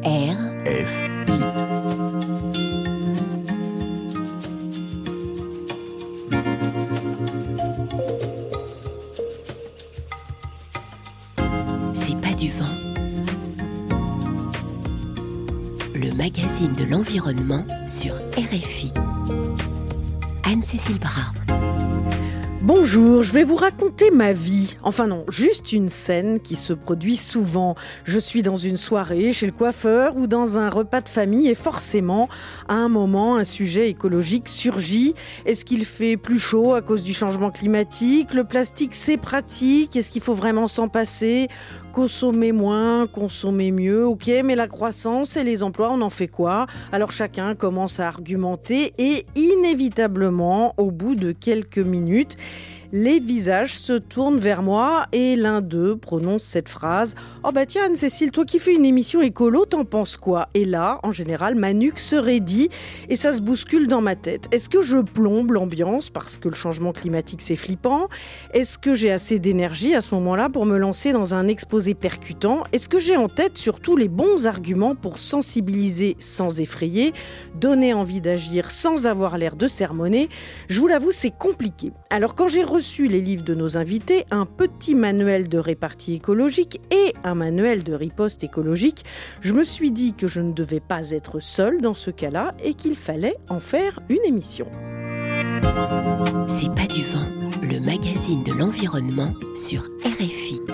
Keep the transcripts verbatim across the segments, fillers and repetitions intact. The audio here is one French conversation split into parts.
R F I. C'est pas du vent. Le magazine de l'environnement sur R F I. Anne-Cécile Bras. Bonjour, je vais vous raconter ma vie. Enfin non, juste une scène qui se produit souvent. Je suis dans une soirée chez le coiffeur ou dans un repas de famille et forcément, à un moment, un sujet écologique surgit. Est-ce qu'il fait plus chaud à cause du changement climatique ? Le plastique, c'est pratique. Est-ce qu'il faut vraiment s'en passer ? Consommer moins, consommer mieux, ok, mais la croissance et les emplois, on en fait quoi ? Alors chacun commence à argumenter et inévitablement, au bout de quelques minutes, les visages se tournent vers moi et l'un d'eux prononce cette phrase « Oh bah tiens Anne-Cécile, toi qui fais une émission écolo, t'en penses quoi ?» Et là, en général, ma nuque se raidit et ça se bouscule dans ma tête. Est-ce que je plombe l'ambiance parce que le changement climatique c'est flippant ? Est-ce que j'ai assez d'énergie à ce moment-là pour me lancer dans un exposé percutant ? Est-ce que j'ai en tête surtout les bons arguments pour sensibiliser sans effrayer, donner envie d'agir sans avoir l'air de sermonner ? Je vous l'avoue, c'est compliqué. Alors quand j'ai reçu les livres de nos invités, un petit manuel de répartie écologique et un manuel de riposte écologique, je me suis dit que je ne devais pas être seule dans ce cas-là et qu'il fallait en faire une émission. C'est pas du vent, le magazine de l'environnement sur R F I.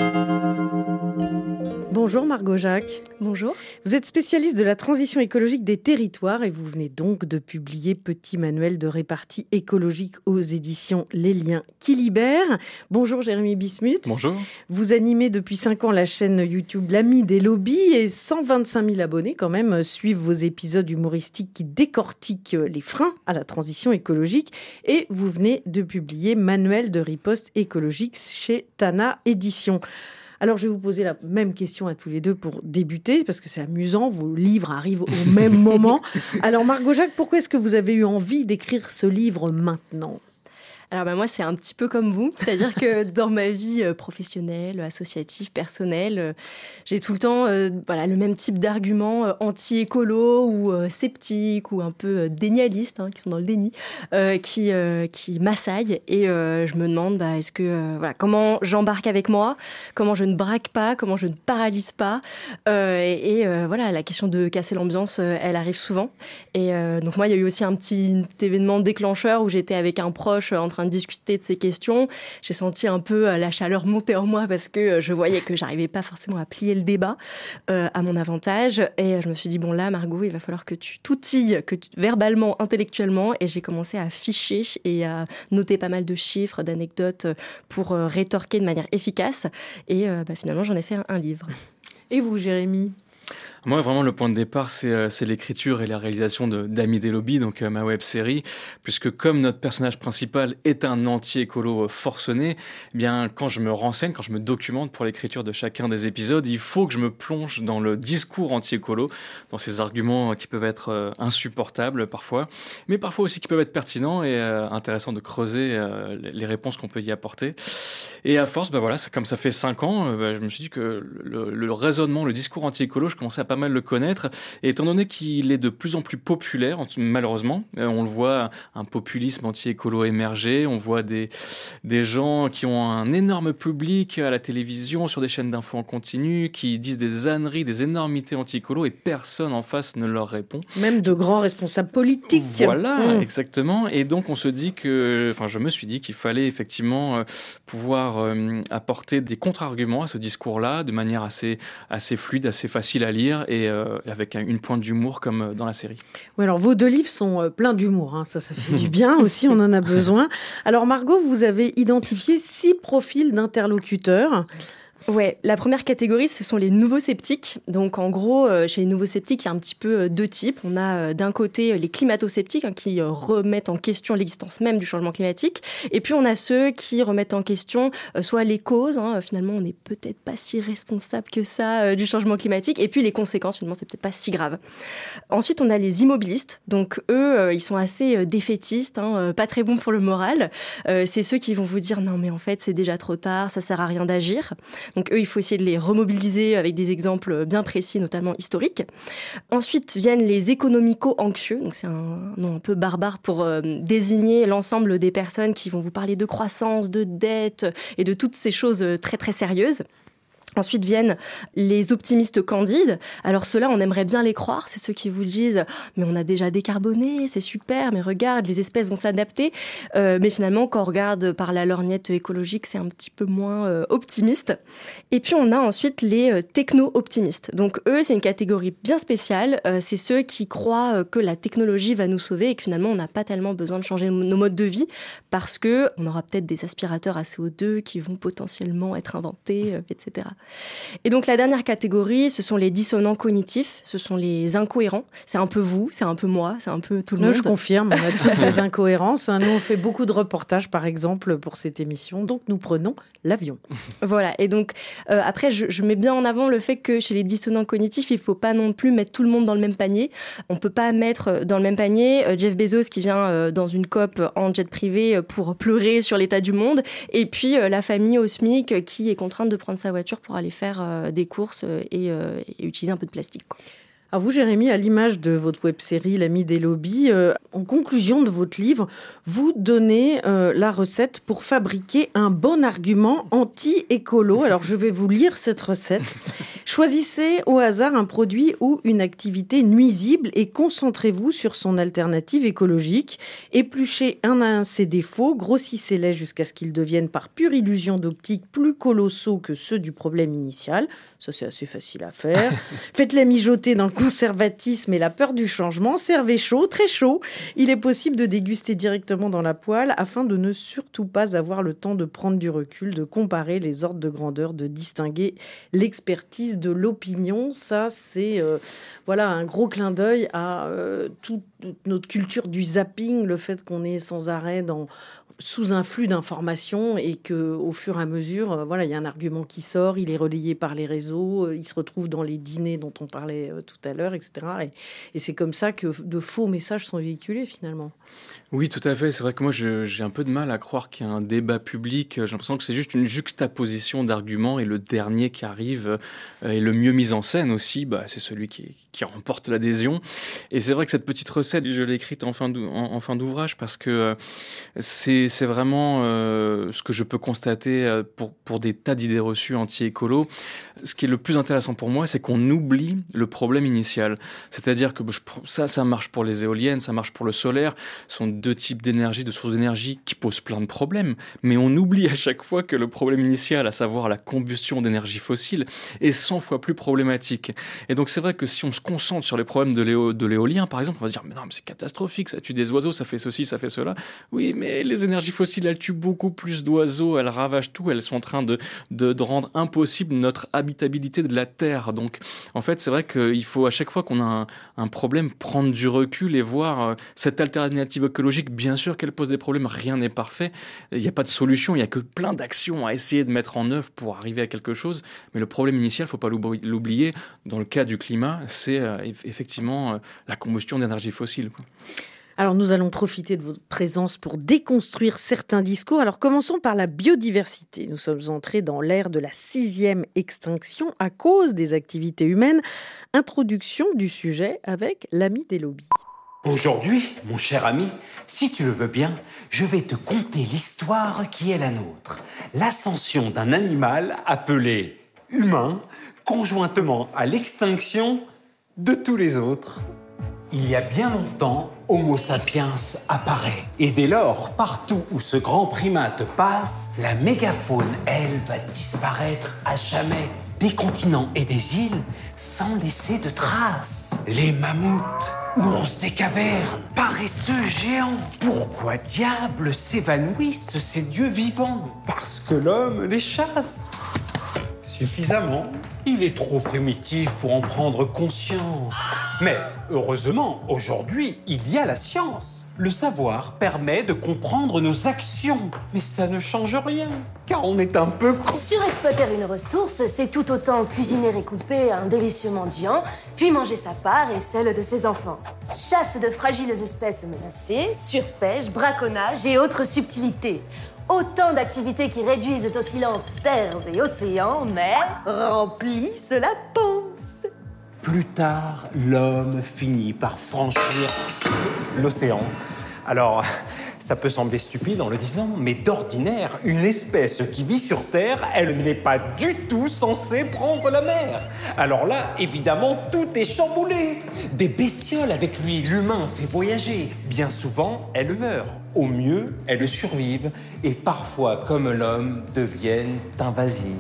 Bonjour Margot Jacques. Bonjour. Vous êtes spécialiste de la transition écologique des territoires et vous venez donc de publier Petit manuel de répartie écologique aux éditions Les Liens qui libèrent. Bonjour Jérémy Bismuth. Bonjour. Vous animez depuis cinq ans la chaîne YouTube L'Ami des lobbies et cent vingt-cinq mille abonnés quand même suivent vos épisodes humoristiques qui décortiquent les freins à la transition écologique et vous venez de publier Manuel de riposte écologique chez Tana Éditions. Alors, je vais vous poser la même question à tous les deux pour débuter, parce que c'est amusant, vos livres arrivent au même moment. Alors, Margot Jacques, pourquoi est-ce que vous avez eu envie d'écrire ce livre maintenant ? Alors bah moi, c'est un petit peu comme vous, c'est-à-dire que dans ma vie euh, professionnelle, associative, personnelle, euh, j'ai tout le temps euh, voilà, le même type d'arguments euh, anti-écolo ou euh, sceptiques ou un peu euh, dénialistes, hein, qui sont dans le déni, euh, qui, euh, qui m'assaillent. Et euh, je me demande bah, est-ce que, euh, voilà, comment j'embarque avec moi, comment je ne braque pas, comment je ne paralyse pas. Euh, et et euh, voilà, la question de casser l'ambiance, euh, elle arrive souvent. Et euh, donc moi, il y a eu aussi un petit événement déclencheur où j'étais avec un proche en train de discuter de ces questions. J'ai senti un peu la chaleur monter en moi parce que je voyais que j'arrivais pas forcément à plier le débat euh, à mon avantage. Et je me suis dit, bon là, Margot, il va falloir que tu t'outilles, que tu, verbalement, intellectuellement. Et j'ai commencé à ficher et à noter pas mal de chiffres, d'anecdotes pour euh, rétorquer de manière efficace. Et euh, bah, finalement, j'en ai fait un, un livre. Et vous, Jérémy ? Moi, vraiment, le point de départ, c'est, euh, c'est l'écriture et la réalisation de, d'Ami des lobbies, donc euh, ma web-série, puisque comme notre personnage principal est un anti-écolo forcené, eh bien, quand je me renseigne, quand je me documente pour l'écriture de chacun des épisodes, il faut que je me plonge dans le discours anti-écolo, dans ces arguments qui peuvent être euh, insupportables parfois, mais parfois aussi qui peuvent être pertinents et euh, intéressants de creuser euh, les réponses qu'on peut y apporter. Et à force, bah voilà, c'est, comme ça fait cinq ans, euh, bah, je me suis dit que le, le raisonnement, le discours anti-écolo, je commençais à pas mal le connaître, et étant donné qu'il est de plus en plus populaire, malheureusement, euh, on le voit, un populisme anti-écolo émerger, on voit des, des gens qui ont un énorme public à la télévision, sur des chaînes d'infos en continu, qui disent des âneries, des énormités anti-écolo, et personne en face ne leur répond. Même de grands responsables politiques. Voilà, mmh. exactement, et donc on se dit que, enfin je me suis dit qu'il fallait effectivement euh, pouvoir euh, apporter des contre-arguments à ce discours-là, de manière assez, assez fluide, assez facile à lire, et euh, avec une pointe d'humour comme dans la série. Oui, alors vos deux livres sont euh, pleins d'humour, hein. ça, ça fait du bien aussi, on en a besoin. Alors Margot, vous avez identifié six profils d'interlocuteurs. Ouais, la première catégorie, ce sont les nouveaux sceptiques. Donc, en gros, euh, chez les nouveaux sceptiques, il y a un petit peu euh, deux types. On a euh, d'un côté les climato-sceptiques hein, qui euh, remettent en question l'existence même du changement climatique. Et puis, on a ceux qui remettent en question euh, soit les causes. Hein, finalement, on n'est peut-être pas si responsable que ça euh, du changement climatique. Et puis, les conséquences, finalement, c'est peut-être pas si grave. Ensuite, on a les immobilistes. Donc, eux, euh, ils sont assez euh, défaitistes, hein, euh, pas très bons pour le moral. Euh, c'est ceux qui vont vous dire « Non, mais en fait, c'est déjà trop tard, ça sert à rien d'agir ». Donc eux, il faut essayer de les remobiliser avec des exemples bien précis, notamment historiques. Ensuite viennent les économico-anxieux. Donc c'est un nom un peu barbare pour euh, désigner l'ensemble des personnes qui vont vous parler de croissance, de dette et de toutes ces choses très très sérieuses. Ensuite viennent les optimistes candides. Alors ceux-là, on aimerait bien les croire. C'est ceux qui vous disent « mais on a déjà décarboné, c'est super, mais regarde, les espèces vont s'adapter euh, ». Mais finalement, quand on regarde par la lorgnette écologique, c'est un petit peu moins euh, optimiste. Et puis on a ensuite les euh, techno-optimistes. Donc eux, c'est une catégorie bien spéciale. Euh, c'est ceux qui croient euh, que la technologie va nous sauver et que finalement, on n'a pas tellement besoin de changer nos modes de vie parce qu'on aura peut-être des aspirateurs à C O deux qui vont potentiellement être inventés, euh, et cetera. Et donc la dernière catégorie, ce sont les dissonants cognitifs, ce sont les incohérents. C'est un peu vous, c'est un peu moi, c'est un peu tout le non, monde. Je confirme, on a tous des incohérences. Nous, on fait beaucoup de reportages, par exemple, pour cette émission. Donc, nous prenons l'avion. Voilà. Et donc, euh, après, je, je mets bien en avant le fait que chez les dissonants cognitifs, il ne faut pas non plus mettre tout le monde dans le même panier. On ne peut pas mettre dans le même panier euh, Jeff Bezos qui vient euh, dans une COP en jet privé pour pleurer sur l'état du monde et puis euh, la famille au SMIC qui est contrainte de prendre sa voiture pour aller faire euh, des courses et, euh, et utiliser un peu de plastique, quoi. Alors vous, Jérémy, à l'image de votre web-série L'Ami des lobbies, euh, en conclusion de votre livre, vous donnez euh, la recette pour fabriquer un bon argument anti-écolo. Alors je vais vous lire cette recette. Choisissez au hasard un produit ou une activité nuisible et concentrez-vous sur son alternative écologique. Épluchez un à un ses défauts, grossissez-les jusqu'à ce qu'ils deviennent par pure illusion d'optique plus colossaux que ceux du problème initial. Ça, c'est assez facile à faire. Faites-les mijoter dans le conservatisme et la peur du changement. Servez chaud, très chaud. Il est possible de déguster directement dans la poêle afin de ne surtout pas avoir le temps de prendre du recul, de comparer les ordres de grandeur, de distinguer l'expertise de l'opinion. Ça, c'est euh, voilà, un gros clin d'œil à euh, toute notre culture du zapping, le fait qu'on est sans arrêt dans... sous un flux d'informations et qu'au fur et à mesure, euh, voilà, il y a un argument qui sort, il est relayé par les réseaux, euh, il se retrouve dans les dîners dont on parlait euh, tout à l'heure, et cetera. Et, et c'est comme ça que de faux messages sont véhiculés finalement. Oui, tout à fait. C'est vrai que moi, je, j'ai un peu de mal à croire qu'il y a un débat public. J'ai l'impression que c'est juste une juxtaposition d'arguments et le dernier qui arrive euh, est le mieux mis en scène aussi. Bah, c'est celui qui, qui remporte l'adhésion. Et c'est vrai que cette petite recette, je l'ai écrite en fin, d'ou- en, en fin d'ouvrage parce que euh, c'est, c'est vraiment euh, ce que je peux constater euh, pour, pour des tas d'idées reçues anti-écolo. Ce qui est le plus intéressant pour moi, c'est qu'on oublie le problème initial. C'est-à-dire que je, ça, ça marche pour les éoliennes, ça marche pour le solaire. Ce sont deux types d'énergie, de sources d'énergie qui posent plein de problèmes. Mais on oublie à chaque fois que le problème initial, à savoir la combustion d'énergie fossile, est cent fois plus problématique. Et donc c'est vrai que si on se concentre sur les problèmes de, l'éo- de l'éolien, par exemple, on va se dire « mais non, mais c'est catastrophique, ça tue des oiseaux, ça fait ceci, ça fait cela ». Oui, mais les énergies fossiles, elles tuent beaucoup plus d'oiseaux, elles ravagent tout, elles sont en train de, de, de rendre impossible notre habitabilité de la Terre. Donc en fait, c'est vrai qu'il faut à chaque fois qu'on a un, un problème, prendre du recul et voir euh, cette alternative écologique. Bien sûr qu'elle pose des problèmes, rien n'est parfait, il n'y a pas de solution, il n'y a que plein d'actions à essayer de mettre en œuvre pour arriver à quelque chose, mais le problème initial, il ne faut pas l'oublier, dans le cas du climat, c'est euh, effectivement euh, la combustion d'énergie fossile, quoi. Alors nous allons profiter de votre présence pour déconstruire certains discours. Alors commençons par la biodiversité. Nous sommes entrés dans l'ère de la sixième extinction à cause des activités humaines. Introduction du sujet avec l'ami des lobbies. Aujourd'hui, mon cher ami, si tu le veux bien, je vais te conter l'histoire qui est la nôtre. L'ascension d'un animal appelé humain, conjointement à l'extinction de tous les autres. Il y a bien longtemps, Homo sapiens apparaît. Et dès lors, partout où ce grand primate passe, la mégafaune, elle, va disparaître à jamais. Des continents et des îles sans laisser de traces. Les mammouths, ours des cavernes, paresseux géants. Pourquoi diable s'évanouissent ces dieux vivants? Parce que l'homme les chasse. Suffisamment. Il est trop primitif pour en prendre conscience. Mais heureusement, aujourd'hui, il y a la science. Le savoir permet de comprendre nos actions. Mais ça ne change rien, car on est un peu con. Surexploiter une ressource, c'est tout autant cuisiner et couper un délicieux mendiant, puis manger sa part et celle de ses enfants. Chasse de fragiles espèces menacées, surpêche, braconnage et autres subtilités. Autant d'activités qui réduisent au silence terres et océans, mais remplissent la panse. Plus tard, l'homme finit par franchir l'océan. Alors, ça peut sembler stupide en le disant, mais d'ordinaire, une espèce qui vit sur Terre, elle n'est pas du tout censée prendre la mer. Alors là, évidemment, tout est chamboulé. Des bestioles avec lui, l'humain fait voyager. Bien souvent, elles meurent. Au mieux, elles survivent. Et parfois, comme l'homme, deviennent invasives.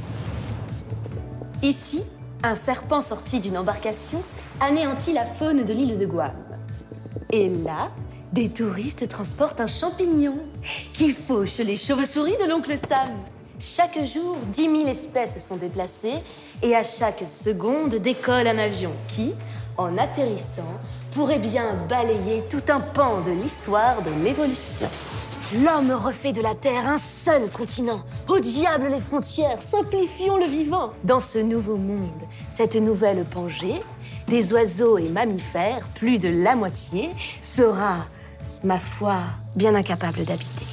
Ici, un serpent sorti d'une embarcation anéantit la faune de l'île de Guam. Et là, des touristes transportent un champignon qui fauche les chauves-souris de l'oncle Sam. Chaque jour, dix mille espèces sont déplacées et à chaque seconde décolle un avion qui, en atterrissant, pourrait bien balayer tout un pan de l'histoire de l'évolution. L'homme refait de la Terre un seul continent. Au diable les frontières, simplifions le vivant. Dans ce nouveau monde, cette nouvelle Pangée, des oiseaux et mammifères, plus de la moitié, sera, ma foi, bien incapable d'habiter.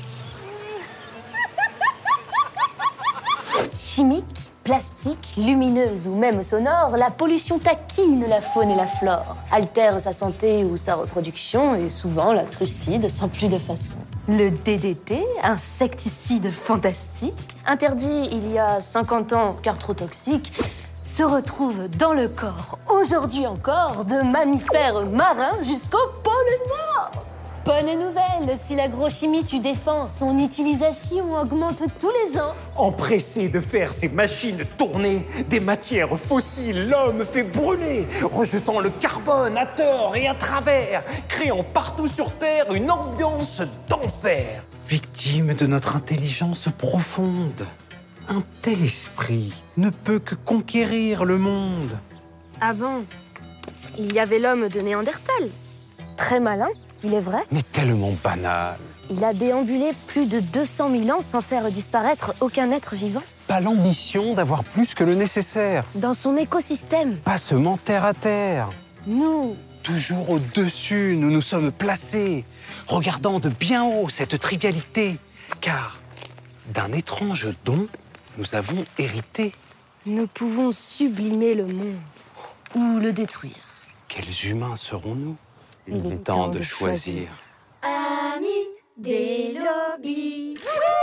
Chimique, plastique, lumineuse ou même sonore, la pollution taquine la faune et la flore, altère sa santé ou sa reproduction et souvent la trucide sans plus de façon. Le D D T, insecticide fantastique, interdit il y a cinquante ans car trop toxique, se retrouve dans le corps, aujourd'hui encore, de mammifères marins jusqu'au pôle Nord. Bonne nouvelle, si l'agrochimie tue défend, son utilisation augmente tous les ans. Empressé de faire ces machines tourner, des matières fossiles, l'homme fait brûler, rejetant le carbone à tort et à travers, créant partout sur Terre une ambiance d'enfer. Victime de notre intelligence profonde, un tel esprit ne peut que conquérir le monde. Avant, il y avait l'homme de Néandertal. Très malin, il est vrai. Mais tellement banal. Il a déambulé plus de deux cent mille ans sans faire disparaître aucun être vivant. Pas l'ambition d'avoir plus que le nécessaire. Dans son écosystème, Pas seulement terre à terre. nous, Toujours au-dessus, nous nous sommes placés, regardant de bien haut cette trivialité. Car d'un étrange don, nous avons hérité. nous pouvons sublimer le monde ou le détruire. Quels humains serons-nous? Il est temps de choisir. Amis des lobbies.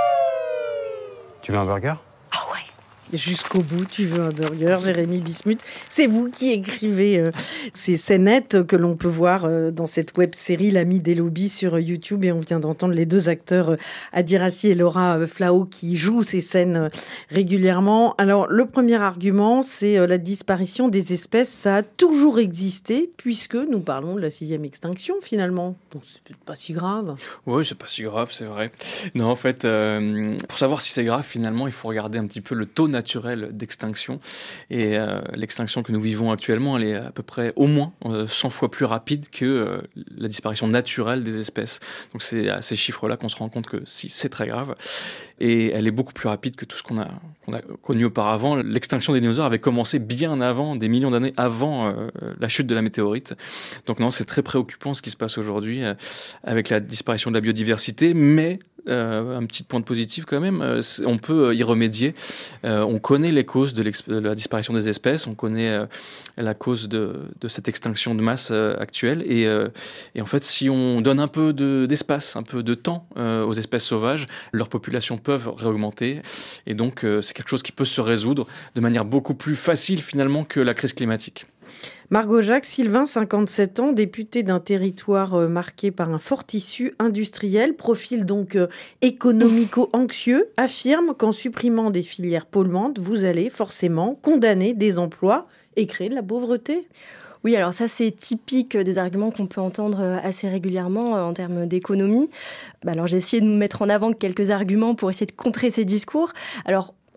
Tu veux un burger? Jusqu'au bout, tu veux un burger, Jérémy Bismuth. C'est vous qui écrivez euh, ces scénettes que l'on peut voir euh, dans cette web-série L'Ami des lobbies sur YouTube. Et on vient d'entendre les deux acteurs, euh, Adi Rassi et Laura euh, Flao, qui jouent ces scènes euh, régulièrement. Alors, le premier argument, c'est euh, la disparition des espèces. Ça a toujours existé, puisque nous parlons de la sixième extinction, finalement. Donc, c'est peut-être pas si grave. Oui, c'est pas si grave, c'est vrai. Non, en fait, euh, pour savoir si c'est grave, finalement, il faut regarder un petit peu le taux naturel d'extinction. Et euh, l'extinction que nous vivons actuellement, elle est à peu près au moins euh, cent fois plus rapide que euh, la disparition naturelle des espèces. Donc c'est à ces chiffres-là qu'on se rend compte que si, c'est très grave. Et elle est beaucoup plus rapide que tout ce qu'on a, qu'on a connu auparavant. L'extinction des dinosaures avait commencé bien avant, des millions d'années avant euh, la chute de la météorite. Donc non, c'est très préoccupant ce qui se passe aujourd'hui euh, avec la disparition de la biodiversité, mais Euh, un petit point de positif quand même, euh, on peut y remédier. Euh, on connaît les causes de, de la disparition des espèces, on connaît euh, la cause de, de cette extinction de masse euh, actuelle. Et, euh, et en fait, si on donne un peu de, d'espace, un peu de temps euh, aux espèces sauvages, leurs populations peuvent réaugmenter. Et donc, euh, c'est quelque chose qui peut se résoudre de manière beaucoup plus facile finalement que la crise climatique. Margot Jacques, Sylvain, cinquante-sept ans, député d'un territoire euh, marqué par un fort tissu industriel, profil donc euh, économico-anxieux, affirme qu'en supprimant des filières polluantes, vous allez forcément condamner des emplois et créer de la pauvreté. Oui, alors ça, c'est typique des arguments qu'on peut entendre assez régulièrement en termes d'économie. Alors, j'ai essayé de mettre en avant quelques arguments pour essayer de contrer ces discours. Alors,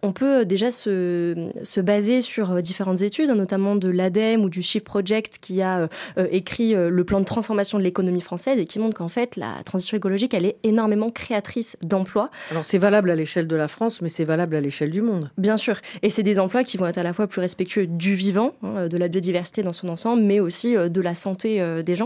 on peut déjà se, se baser sur différentes études, notamment de l'ADEME ou du Shift Project qui a euh, écrit euh, le plan de transformation de l'économie française et qui montre qu'en fait, la transition écologique, elle est énormément créatrice d'emplois. Alors c'est valable à l'échelle de la France, mais c'est valable à l'échelle du monde. Bien sûr. Et c'est des emplois qui vont être à la fois plus respectueux du vivant, hein, de la biodiversité dans son ensemble, mais aussi euh, de la santé euh, des gens.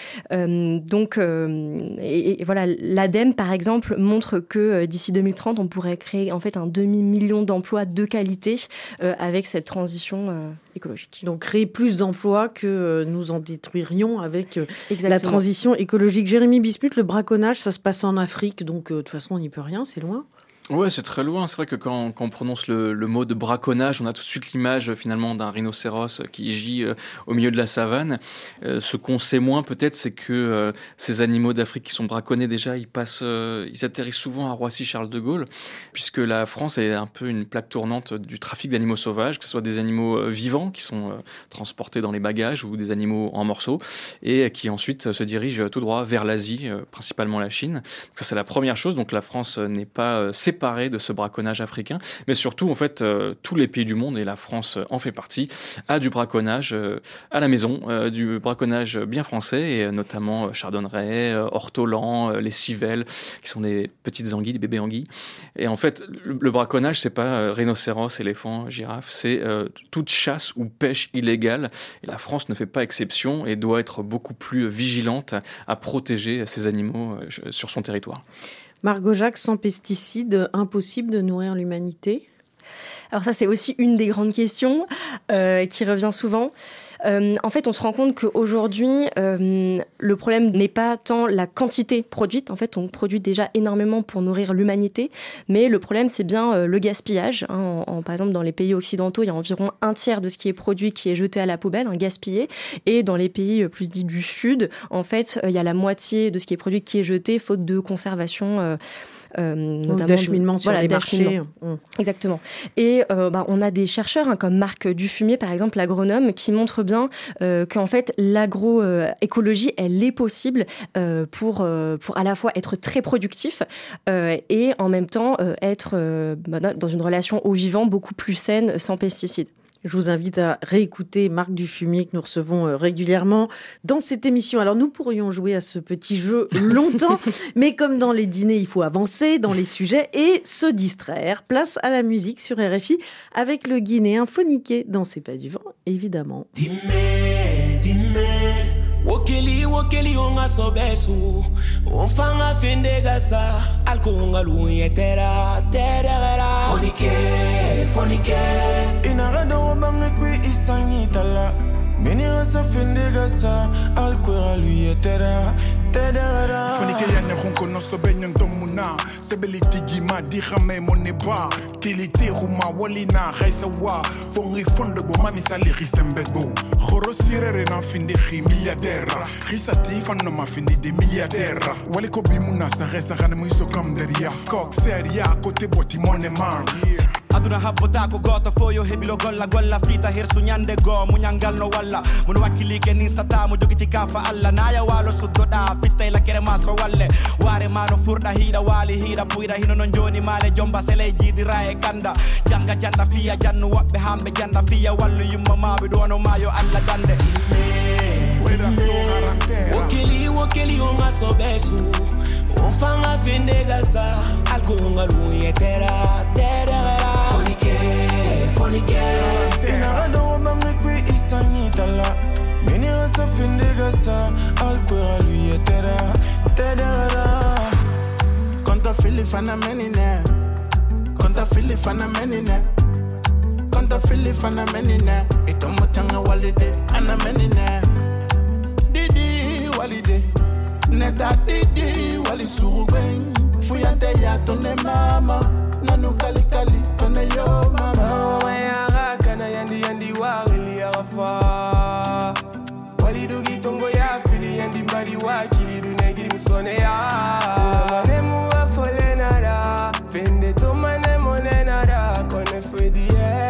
Euh, donc, euh, et, et voilà, l'ADEME, par exemple, montre que euh, d'ici deux mille trente, on pourrait créer en fait un demi-million d'emplois de qualité euh, avec cette transition euh, écologique. Donc créer plus d'emplois que euh, nous en détruirions avec euh, Exactement. La transition écologique. Jérémy Bismuth, le braconnage, ça se passe en Afrique, donc euh, de toute façon on n'y peut rien, c'est loin. Ouais, c'est très loin. C'est vrai que quand, quand on prononce le, le mot de braconnage, on a tout de suite l'image euh, finalement d'un rhinocéros qui gît euh, au milieu de la savane. Euh, ce qu'on sait moins peut-être, c'est que euh, ces animaux d'Afrique qui sont braconnés déjà, ils passent, euh, ils atterrissent souvent à Roissy-Charles de Gaulle, puisque la France est un peu une plaque tournante du trafic d'animaux sauvages, que ce soit des animaux euh, vivants qui sont euh, transportés dans les bagages ou des animaux en morceaux, et qui ensuite euh, se dirigent tout droit vers l'Asie, euh, principalement la Chine. Donc ça, c'est la première chose. Donc la France euh, n'est pas euh, séparée de ce braconnage africain, mais surtout en fait euh, tous les pays du monde, et la France en fait partie, a du braconnage euh, à la maison, euh, du braconnage bien français, et euh, notamment euh, chardonneret, euh, ortolan, euh, les civelles, qui sont des petites anguilles, des bébés anguilles. Et en fait, le, le braconnage, c'est pas euh, rhinocéros, éléphant, girafe, c'est euh, toute chasse ou pêche illégale, et la France ne fait pas exception et doit être beaucoup plus vigilante à protéger ces animaux euh, sur son territoire. Margot Jacques, sans pesticides, impossible de nourrir l'humanité ? Alors ça, c'est aussi une des grandes questions euh, qui revient souvent. Euh, en fait, on se rend compte qu'aujourd'hui, euh, le problème n'est pas tant la quantité produite. En fait, on produit déjà énormément pour nourrir l'humanité. Mais le problème, c'est bien euh, le gaspillage. Hein. En, en, par exemple, dans les pays occidentaux, il y a environ un tiers de ce qui est produit qui est jeté à la poubelle, hein, gaspillé. Et dans les pays plus dits du Sud, en fait, euh, il y a la moitié de ce qui est produit qui est jeté, faute de conservation euh, Euh, notamment d'acheminement de, sur voilà, les marchés. Mmh. Exactement. Et euh, bah, on a des chercheurs hein, comme Marc Dufumier, par exemple, l'agronome, qui montrent bien euh, qu'en fait, l'agroécologie, elle est possible euh, pour, euh, pour à la fois être très productif euh, et en même temps euh, être euh, bah, dans une relation au vivant beaucoup plus saine, sans pesticides. Je vous invite à réécouter Marc Dufumier que nous recevons régulièrement dans cette émission. Alors nous pourrions jouer à ce petit jeu longtemps, mais comme dans les dîners, il faut avancer dans les sujets et se distraire. Place à la musique sur R F I avec le Guinéen Phoniqué dans C'est pas du vent, évidemment. Dime, dime, wokeli wokeli onga sobesu, onfanga fendegasa, alko onga lunyetera, terera. Phoniqué, phoniqué. Inarada wabange kwi isangitala, meni rasa fendegasa, alko aluyetera, terera. Phoniqué yanya honko no sobenyon tomuna, sebeli tigima dirame moneba, kilite ruma walina raisawa, fongi fondo bo mami sali risembego, khorosirere na finde milliardaire, risati fanno ma finde des milliardaires, wale ko bimuna sa resa gane muiso kam deria, kok seria kote boti monema. Aduna habota ko gota foyo hebilo golla golla fita hirsu nyande go munyangal no walla mun wakili ke nin sata mu jogiti kafa alla naya walo suddoda fitta la kere maso walle ware mano furda hida wali hida puida hino non joni male jomba sele jidi rae kanda janga janda fiya jannu wabbe hambe janda fiya wallu yumma mabe dono mayo alla dande wokeli wokeli onga sobesu onfanga fendegasa alko onga luyetera terera. Phoniqué, phoniqué. Inarada wabange kwi isangitala, meni rasa fendegasa, alko aluyetera, terera. Konta fili fana menine, konta fili fana menine, konta fili fana menine, itomo tanga walide ana menine, didi walide, neta didi wali surubeng, fuyante ya tone mama. Nanu kali kali kone yo mama. Oh ya kana yandi yandi wa ili afa. Wali dugi tongo ya fili yandi bari wa kili du negiri musone ya. Mane mu afole nada, fende to mane mone nada, kone fedi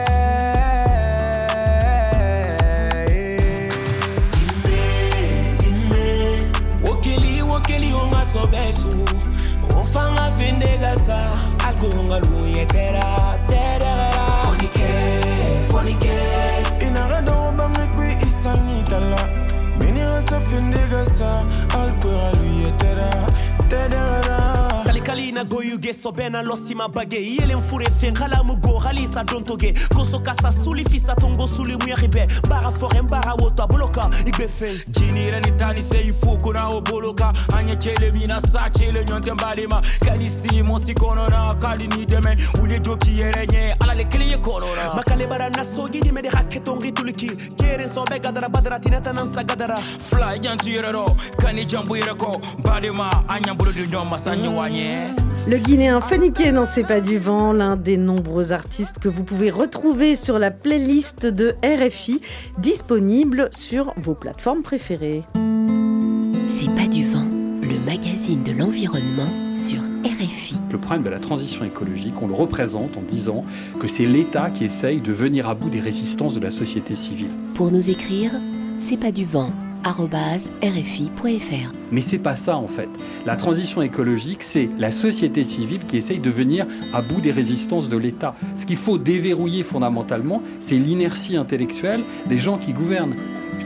Dime, dime, wokeli wokeli onga sobesu, onfanga fende gasa. Alko onga luyetera, terera. pesa alquera lui etera tedera kali kali na goyuge sobena losima bage yelen fure fen kala mu go hali sa dontoge koso kasa suli fisa tongo suli mu yaribe bara forem bara wota boloka igbe fe jini rani tani sei fuku na oboloka anya chele mina sa chele nyonte mbalima kali si mosi kono na kali ni deme ule doki yerenye ala le kliye kono na makale bara na sogi di mede haketon rituliki kere so be gadara badara tinata nan sa gadara fly jantu yerero kani jambu yereko badema anya bulu du nyoma sanyo wanye. Le Guinéen Faniké dans C'est pas du vent, l'un des nombreux artistes que vous pouvez retrouver sur la playlist de R F I, disponible sur vos plateformes préférées. C'est pas du vent, le magazine de l'environnement sur R F I. Le problème de la transition écologique, on le représente en disant que c'est l'État qui essaye de venir à bout des résistances de la société civile. Pour nous écrire, c'est pas du vent arobase r f i point f r. Mais c'est pas ça en fait. La transition écologique, c'est la société civile qui essaye de venir à bout des résistances de l'État. Ce qu'il faut déverrouiller fondamentalement, c'est l'inertie intellectuelle des gens qui gouvernent.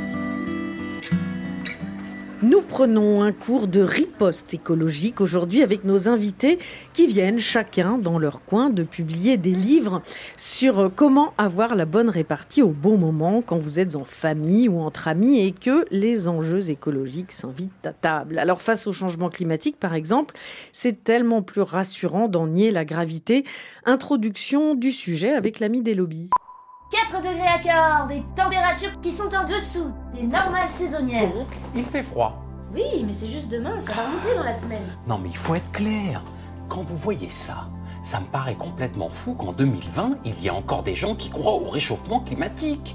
Nous prenons un cours de riposte écologique aujourd'hui avec nos invités qui viennent chacun dans leur coin de publier des livres sur comment avoir la bonne répartie au bon moment quand vous êtes en famille ou entre amis et que les enjeux écologiques s'invitent à table. Alors face au changement climatique par exemple, c'est tellement plus rassurant d'en nier la gravité. Introduction du sujet avec l'ami des lobbies. quatre degrés à Cahors, des températures qui sont en dessous des normales saisonnières. Donc, il fait froid. Oui, mais c'est juste demain, ça va remonter dans la semaine. Non, mais il faut être clair. Quand vous voyez ça, ça me paraît complètement fou qu'en deux mille vingt, il y a encore des gens qui croient au réchauffement climatique.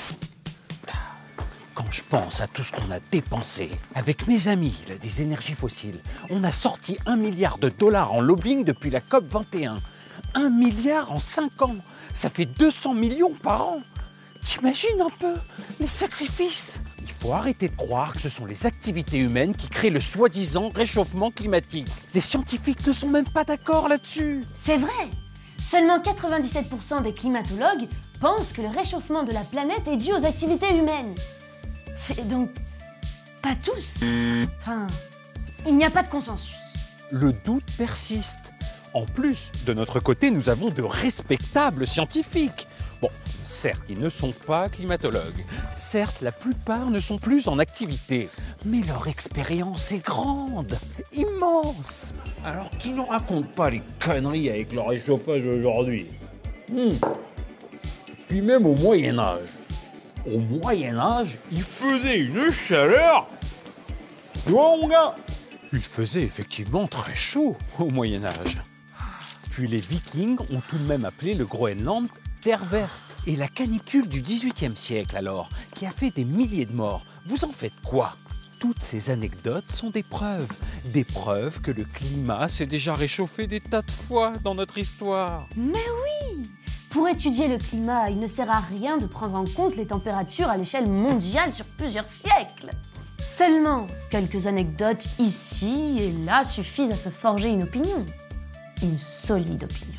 Quand je pense à tout ce qu'on a dépensé avec mes amis là, des énergies fossiles, on a sorti un milliard de dollars en lobbying depuis la COP vingt et un. Un milliard en cinq ans. Ça fait deux cents millions par an. T'imagines un peu les sacrifices? Il faut arrêter de croire que ce sont les activités humaines qui créent le soi-disant réchauffement climatique. Les scientifiques ne sont même pas d'accord là-dessus. C'est vrai. Seulement quatre-vingt-dix-sept pour cent des climatologues pensent que le réchauffement de la planète est dû aux activités humaines. C'est donc pas tous. Enfin, il n'y a pas de consensus. Le doute persiste. En plus, de notre côté, nous avons de respectables scientifiques. Bon, certes, ils ne sont pas climatologues. Certes, la plupart ne sont plus en activité. Mais leur expérience est grande, immense. Alors qu'ils ne racontent pas les conneries avec le réchauffage aujourd'hui. Hmm. Puis même au Moyen-Âge. Au Moyen-Âge, il faisait une chaleur. Tu vois, mon gars? Il faisait effectivement très chaud au Moyen-Âge. Puis les Vikings ont tout de même appelé le Groenland terre verte. Et la canicule du dix-huitième siècle alors, qui a fait des milliers de morts, vous en faites quoi? Toutes ces anecdotes sont des preuves. Des preuves que le climat s'est déjà réchauffé des tas de fois dans notre histoire. Mais oui! Pour étudier le climat, il ne sert à rien de prendre en compte les températures à l'échelle mondiale sur plusieurs siècles. Seulement, quelques anecdotes ici et là suffisent à se forger une opinion. Une solide opinion.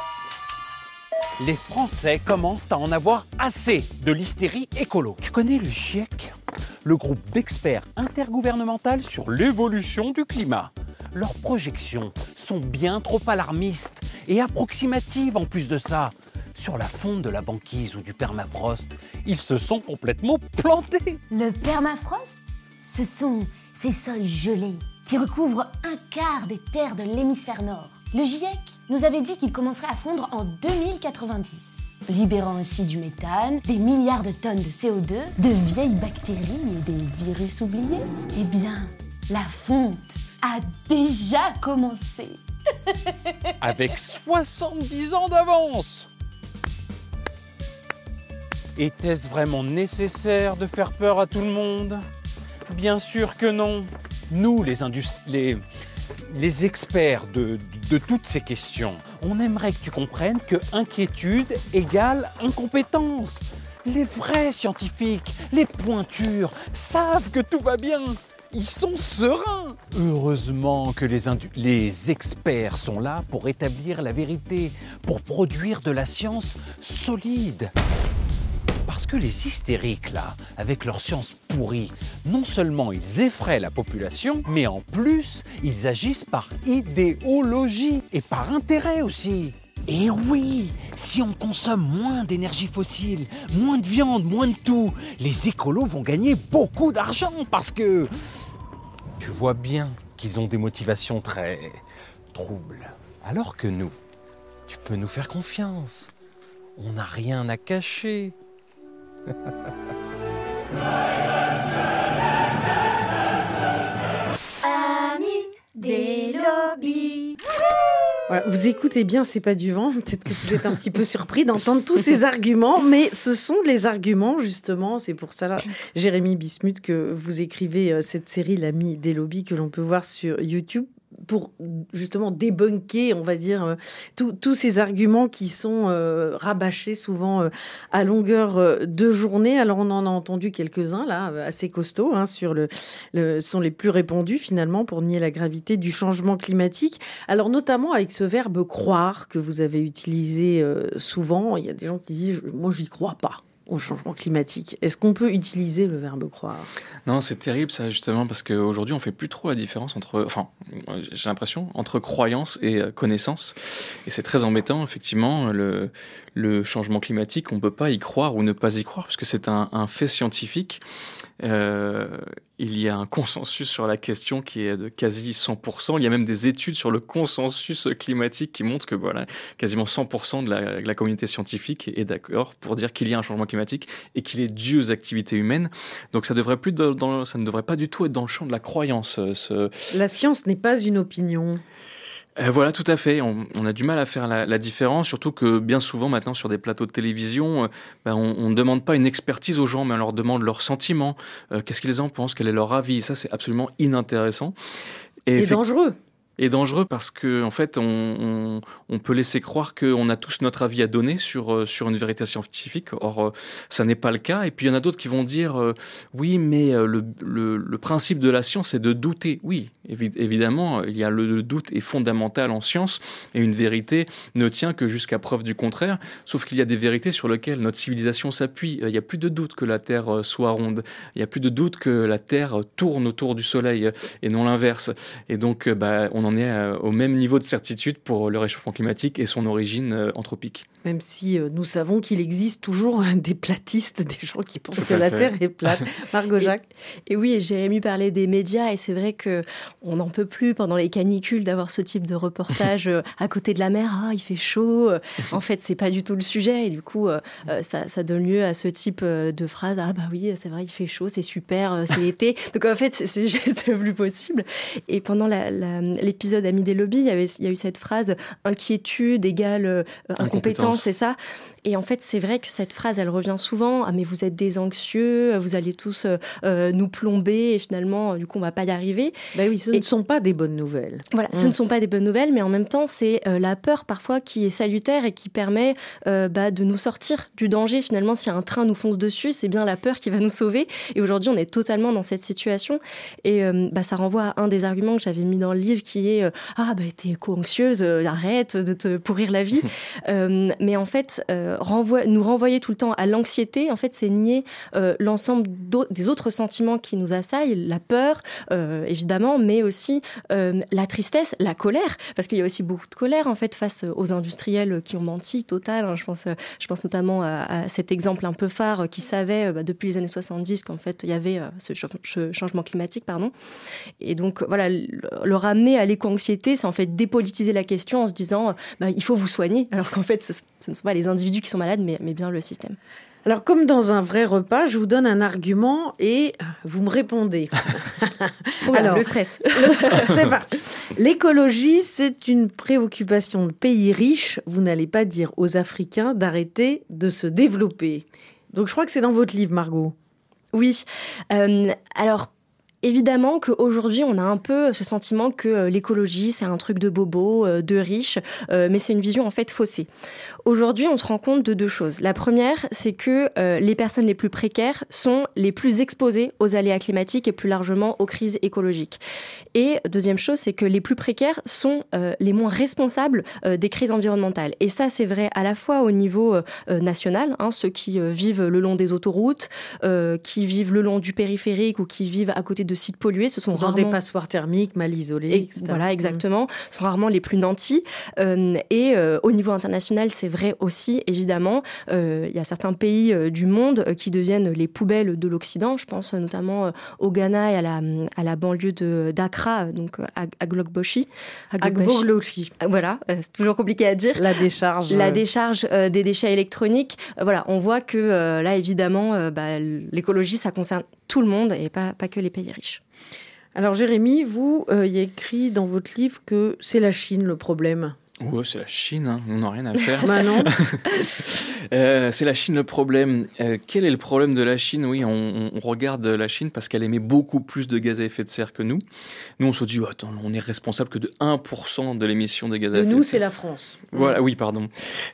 Les Français commencent à en avoir assez de l'hystérie écolo. Tu connais le GIEC? Le groupe d'experts intergouvernemental sur l'évolution du climat. Leurs projections sont bien trop alarmistes et approximatives en plus de ça. Sur la fonte de la banquise ou du permafrost, ils se sont complètement plantés. Le permafrost, ce sont ces sols gelés qui recouvrent un quart des terres de l'hémisphère nord. Le GIEC nous avait dit qu'il commencerait à fondre en deux mille quatre-vingt-dix, libérant ainsi du méthane, des milliards de tonnes de C O deux, de vieilles bactéries et des virus oubliés. Eh bien, la fonte a déjà commencé. Avec soixante-dix ans d'avance. Était-ce vraiment nécessaire de faire peur à tout le monde? Bien sûr que non. Nous, les, industri- les, les experts de, de toutes ces questions, on aimerait que tu comprennes que inquiétude égale incompétence. Les vrais scientifiques, les pointures, savent que tout va bien. Ils sont sereins. Heureusement que les, indu- les experts sont là pour établir la vérité, pour produire de la science solide. Parce que les hystériques, là, avec leur science pourrie, non seulement ils effraient la population, mais en plus, ils agissent par idéologie et par intérêt aussi. Et oui, si on consomme moins d'énergie fossile, moins de viande, moins de tout, les écolos vont gagner beaucoup d'argent parce que... Tu vois bien qu'ils ont des motivations très troubles. Alors que nous, tu peux nous faire confiance. On n'a rien à cacher. Amis des lobbies. Voilà, vous écoutez bien, c'est pas du vent. Peut-être que vous êtes un petit peu surpris d'entendre tous ces arguments, mais ce sont les arguments, justement. C'est pour ça, là, Jérémy Bismuth, que vous écrivez cette série, L'ami des lobbies, que l'on peut voir sur YouTube, pour justement débunker, on va dire, euh, tous ces arguments qui sont euh, rabâchés souvent euh, à longueur euh, de journée. Alors, on en a entendu quelques-uns, là, assez costauds, hein, sur le, le, sont les plus répandus, finalement, pour nier la gravité du changement climatique. Alors, notamment avec ce verbe « croire » que vous avez utilisé euh, souvent. Il y a des gens qui disent « moi, j'y crois pas ». Au changement climatique. Est-ce qu'on peut utiliser le verbe croire ? Non, c'est terrible ça, justement, parce qu'aujourd'hui, on fait plus trop la différence entre, enfin, j'ai l'impression, entre croyance et connaissance. Et c'est très embêtant, effectivement, le, le changement climatique, on ne peut pas y croire ou ne pas y croire, parce que c'est un, un fait scientifique. Euh, il y a un consensus sur la question qui est de quasi cent pour cent. Il y a même des études sur le consensus climatique qui montrent que voilà, quasiment cent pour cent de la, de la communauté scientifique est d'accord pour dire qu'il y a un changement climatique et qu'il est dû aux activités humaines. Donc ça, devrait plus dans, dans, ça ne devrait pas du tout être dans le champ de la croyance. Ce... La science n'est pas une opinion. Euh, voilà, tout à fait. On, on a du mal à faire la, la différence, surtout que bien souvent maintenant sur des plateaux de télévision, euh, ben, on ne demande pas une expertise aux gens, mais on leur demande leurs sentiments, euh, qu'est-ce qu'ils en pensent, quel est leur avis. Et ça, c'est absolument inintéressant. Et, et dangereux. Et dangereux parce que en fait, on, on, on peut laisser croire qu'on a tous notre avis à donner sur, sur une vérité scientifique. Or, ça n'est pas le cas. Et puis, il y en a d'autres qui vont dire euh, oui, mais le, le, le principe de la science, c'est de douter. Oui, évi- évidemment, il y a le, le doute est fondamental en science et une vérité ne tient que jusqu'à preuve du contraire. Sauf qu'il y a des vérités sur lesquelles notre civilisation s'appuie. Il n'y a plus de doute que la Terre soit ronde. Il n'y a plus de doute que la Terre tourne autour du Soleil et non l'inverse. Et donc, bah, on en est au même niveau de certitude pour le réchauffement climatique et son origine anthropique. Même si nous savons qu'il existe toujours des platistes, des gens qui pensent que la Terre est plate. Margot Jacques. Et, et oui, et Jérémy parlait des médias et c'est vrai qu'on n'en peut plus pendant les canicules d'avoir ce type de reportage à côté de la mer. Ah, il fait chaud. En fait, c'est pas du tout le sujet et du coup, ça, ça donne lieu à ce type de phrase. Ah bah oui, c'est vrai, il fait chaud, c'est super, c'est été. Donc en fait, c'est juste plus possible. Et pendant la, la, l'épisode Amis des lobbies, il y, avait, il y a eu cette phrase « inquiétude égale euh, incompétence », c'est ça. Et en fait, c'est vrai que cette phrase, elle revient souvent. Ah, mais vous êtes des anxieux, vous allez tous euh, nous plomber et finalement, du coup, on va pas y arriver. Bah oui, ce et, ne sont pas des bonnes nouvelles. Voilà, mmh. ce ne sont pas des bonnes nouvelles, mais en même temps, c'est euh, la peur parfois qui est salutaire et qui permet euh, bah, de nous sortir du danger. Finalement, si un train nous fonce dessus, c'est bien la peur qui va nous sauver. Et aujourd'hui, on est totalement dans cette situation. Et euh, bah, ça renvoie à un des arguments que j'avais mis dans le livre qui est euh, « Ah, bah, t'es éco-anxieuse, euh, arrête de te pourrir la vie. euh, » Mais en fait... Euh, Renvoie, nous renvoyer tout le temps à l'anxiété, en fait, c'est nier euh, l'ensemble des autres sentiments qui nous assaillent, la peur, euh, évidemment, mais aussi euh, la tristesse, la colère, parce qu'il y a aussi beaucoup de colère, en fait, face aux industriels qui ont menti, total. Hein, je pense, je pense notamment à, à cet exemple un peu phare qui savait, bah, depuis les années soixante-dix, qu'en fait, il y avait euh, ce, ch- ce changement climatique, pardon. Et donc, voilà, le, le ramener à l'éco-anxiété, c'est en fait dépolitiser la question en se disant, bah, il faut vous soigner, alors qu'en fait, ce, ce ne sont pas les individus qui sont malades, mais, mais bien le système. Alors, comme dans un vrai repas, je vous donne un argument et vous me répondez. Oula, Alors, le stress. Le stress, c'est parti. L'écologie, c'est une préoccupation de pays riches. Vous n'allez pas dire aux Africains d'arrêter de se développer. Donc, je crois que c'est dans votre livre, Margot. Oui. Euh, alors... Évidemment qu'aujourd'hui, on a un peu ce sentiment que l'écologie, c'est un truc de bobo, de riches, mais c'est une vision en fait faussée. Aujourd'hui, on se rend compte de deux choses. La première, c'est que les personnes les plus précaires sont les plus exposées aux aléas climatiques et plus largement aux crises écologiques. Et deuxième chose, c'est que les plus précaires sont les moins responsables des crises environnementales. Et ça, c'est vrai à la fois au niveau national, hein, ceux qui vivent le long des autoroutes, qui vivent le long du périphérique ou qui vivent à côté de sites pollués, ce sont dans rarement... des passoires thermiques mal isolés, et cetera. Voilà, exactement. Mmh. Ce sont rarement les plus nantis. Euh, et euh, au niveau international, c'est vrai aussi, évidemment. Euh, il y a certains pays euh, du monde euh, qui deviennent les poubelles de l'Occident. Je pense euh, notamment euh, au Ghana et à la, à la banlieue de, d'Accra, donc euh, Agbogboshi. Agbogboshi. Voilà, euh, c'est toujours compliqué à dire. La décharge. La décharge euh, des déchets électroniques. Euh, voilà, on voit que euh, là, évidemment, euh, bah, l'écologie, ça concerne tout le monde et pas, pas que les pays riches. Alors Jérémy, vous, il euh, y a écrit dans votre livre que c'est la Chine le problème. Ouais, c'est la Chine, hein. On n'a rien à faire. Bah non. euh, c'est la Chine le problème. Euh, quel est le problème de la Chine ? Oui, on, on regarde la Chine parce qu'elle émet beaucoup plus de gaz à effet de serre que nous. Nous, on se dit, oh, attends, on est responsable que de un pour cent de l'émission des gaz à effet de serre. Nous, c'est la France. Voilà, oui, pardon.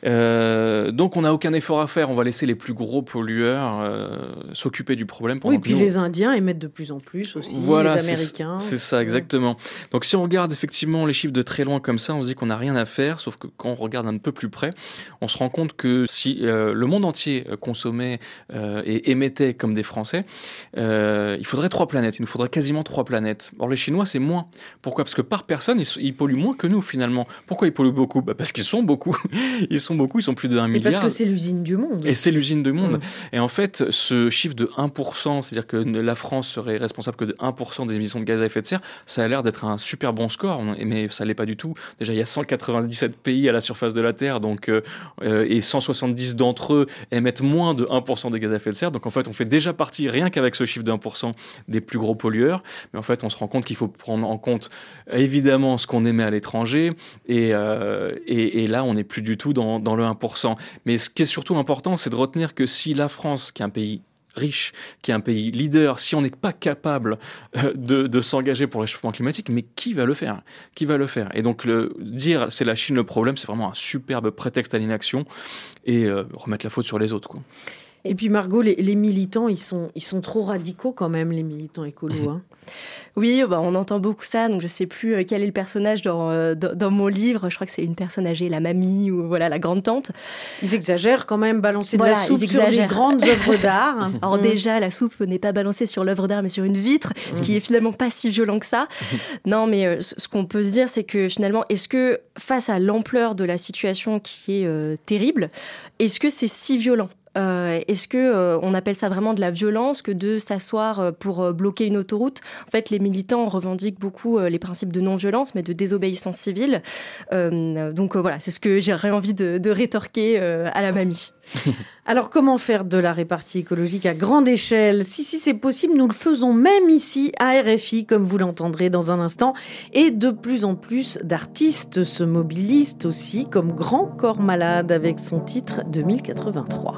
Euh, donc, on n'a aucun effort à faire. On va laisser les plus gros pollueurs euh, s'occuper du problème. Oui, puis nous... les Indiens émettent de plus en plus aussi, voilà, les Américains. C'est, c'est ça, exactement. Ouais. Donc, si on regarde effectivement les chiffres de très loin comme ça, on se dit qu'on n'a rien à faire. Faire, sauf que quand on regarde un peu plus près, on se rend compte que si euh, le monde entier consommait euh, et émettait comme des Français, euh, il faudrait trois planètes. Il nous faudrait quasiment trois planètes. Or, les Chinois, c'est moins. Pourquoi ? Parce que par personne, ils, ils polluent moins que nous, finalement. Pourquoi ils polluent beaucoup ? Bah parce qu'ils sont beaucoup. Ils sont beaucoup, ils sont plus de un milliard. Et parce que c'est l'usine du monde. Et c'est l'usine du monde. Mmh. Et en fait, ce chiffre de un pour cent, c'est-à-dire que la France serait responsable que de un pour cent des émissions de gaz à effet de serre, ça a l'air d'être un super bon score, mais ça l'est pas du tout. Déjà, il y a cent quatre-vingt-dix-sept pays à la surface de la Terre, donc, euh, et cent soixante-dix d'entre eux émettent moins de un pour cent des gaz à effet de serre. Donc en fait, on fait déjà partie, rien qu'avec ce chiffre de un pour cent, des plus gros pollueurs. Mais en fait, on se rend compte qu'il faut prendre en compte, évidemment, ce qu'on émet à l'étranger. Et, euh, et, et là, on n'est plus du tout dans, dans le un pour cent. Mais ce qui est surtout important, c'est de retenir que si la France, qui est un pays riche, qui est un pays leader, si on n'est pas capable de, de s'engager pour le réchauffement climatique, mais qui va le faire ? Qui va le faire ? Et donc, le, dire c'est la Chine le problème, c'est vraiment un superbe prétexte à l'inaction et euh, remettre la faute sur les autres, quoi. Et puis Margot, les, les militants, ils sont, ils sont trop radicaux quand même, les militants écolos. Hein. Oui, bah on entend beaucoup ça, donc je ne sais plus quel est le personnage dans, euh, dans, dans mon livre. Je crois que c'est une personne âgée, la mamie ou voilà, la grande-tante. Ils exagèrent quand même, balancer voilà, de la soupe sur les grandes œuvres d'art. Alors mmh. déjà, la soupe n'est pas balancée sur l'œuvre d'art, mais sur une vitre, mmh. ce qui est finalement pas si violent que ça. Non, mais euh, ce qu'on peut se dire, c'est que finalement, est-ce que face à l'ampleur de la situation qui est euh, terrible, est-ce que c'est si violent ? Euh, est-ce que euh, on appelle ça vraiment de la violence que de s'asseoir pour euh, bloquer une autoroute ? En fait, les militants revendiquent beaucoup euh, les principes de non-violence, mais de désobéissance civile. Euh, donc euh, voilà, c'est ce que j'aurais envie de, de rétorquer euh, à la mamie. Alors, comment faire de la répartie écologique à grande échelle ? Si, si, c'est possible, nous le faisons même ici à R F I, comme vous l'entendrez dans un instant. Et de plus en plus d'artistes se mobilisent aussi, comme Grand Corps Malade, avec son titre deux mille quatre-vingt-trois.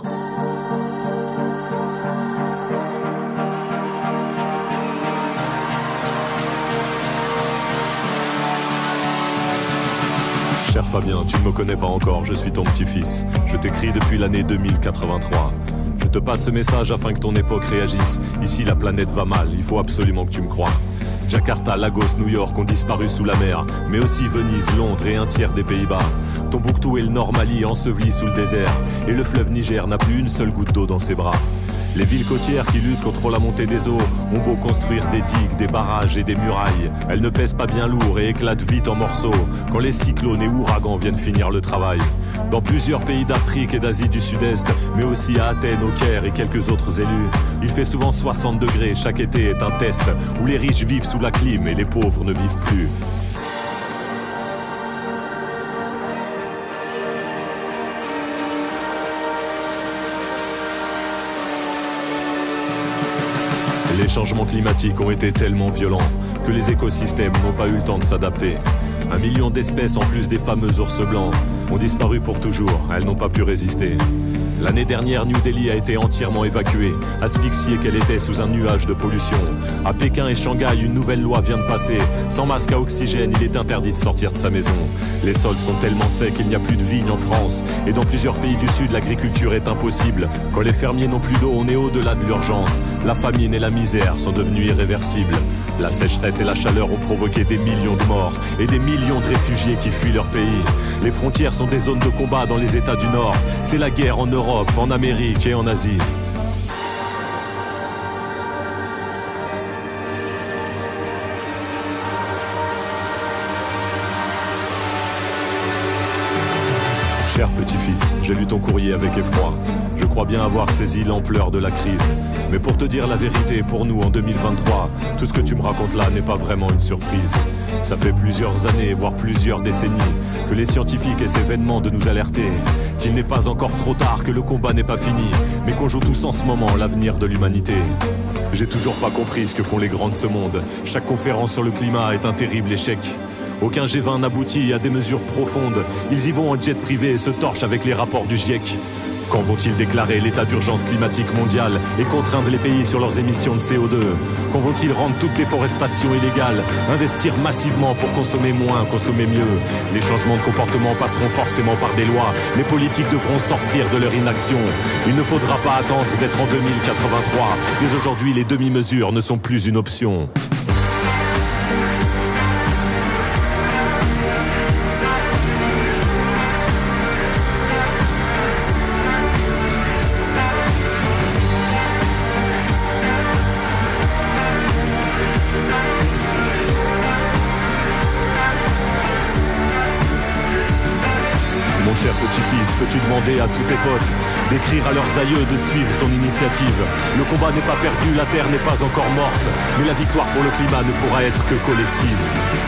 Cher Fabien, tu ne me connais pas encore, je suis ton petit-fils. Je t'écris depuis l'année deux mille quatre-vingt-trois. Je te passe ce message afin que ton époque réagisse. Ici, la planète va mal, il faut absolument que tu me crois. Jakarta, Lagos, New York ont disparu sous la mer, mais aussi Venise, Londres et un tiers des Pays-Bas. Tombouctou et le Nord Mali ensevelis sous le désert, et le fleuve Niger n'a plus une seule goutte d'eau dans ses bras. Les villes côtières qui luttent contre la montée des eaux ont beau construire des digues, des barrages et des murailles. Elles ne pèsent pas bien lourd et éclatent vite en morceaux quand les cyclones et ouragans viennent finir le travail. Dans plusieurs pays d'Afrique et d'Asie du Sud-Est, mais aussi à Athènes, au Caire et quelques autres élus, il fait souvent soixante degrés, chaque été est un test où les riches vivent sous la clim et les pauvres ne vivent plus. Les changements climatiques ont été tellement violents que les écosystèmes n'ont pas eu le temps de s'adapter. Un million d'espèces en plus des fameux ours blancs ont disparu pour toujours, elles n'ont pas pu résister. L'année dernière, New Delhi a été entièrement évacuée, asphyxiée qu'elle était sous un nuage de pollution. À Pékin et Shanghai, une nouvelle loi vient de passer. Sans masque à oxygène, il est interdit de sortir de sa maison. Les sols sont tellement secs qu'il n'y a plus de vignes en France. Et dans plusieurs pays du Sud, l'agriculture est impossible. Quand les fermiers n'ont plus d'eau, on est au-delà de l'urgence. La famine et la misère sont devenues irréversibles. La sécheresse et la chaleur ont provoqué des millions de morts et des millions de réfugiés qui fuient leur pays. Les frontières sont des zones de combat dans les États du Nord. C'est la guerre en Europe, en Amérique et en Asie. Cher petit-fils, j'ai lu ton courrier avec effroi. Je crois bien avoir saisi l'ampleur de la crise. Mais pour te dire la vérité, pour nous en deux mille vingt-trois, tout ce que tu me racontes là n'est pas vraiment une surprise. Ça fait plusieurs années, voire plusieurs décennies, que les scientifiques essaient vainement de nous alerter. Qu'il n'est pas encore trop tard, que le combat n'est pas fini, mais qu'on joue tous en ce moment l'avenir de l'humanité. J'ai toujours pas compris ce que font les grands de ce monde. Chaque conférence sur le climat est un terrible échec. Aucun G vingt n'aboutit à des mesures profondes. Ils y vont en jet privé et se torchent avec les rapports du GIEC. Quand vont-ils déclarer l'état d'urgence climatique mondiale et contraindre les pays sur leurs émissions de C O deux? Quand vont-ils rendre toute déforestation illégale, investir massivement pour consommer moins, consommer mieux? Les changements de comportement passeront forcément par des lois. Les politiques devront sortir de leur inaction. Il ne faudra pas attendre d'être en deux mille quatre-vingt-trois. Dès aujourd'hui, les demi-mesures ne sont plus une option. Cher petit-fils, peux-tu demander à tous tes potes d'écrire à leurs aïeux de suivre ton initiative? Le combat n'est pas perdu, la terre n'est pas encore morte, mais la victoire pour le climat ne pourra être que collective.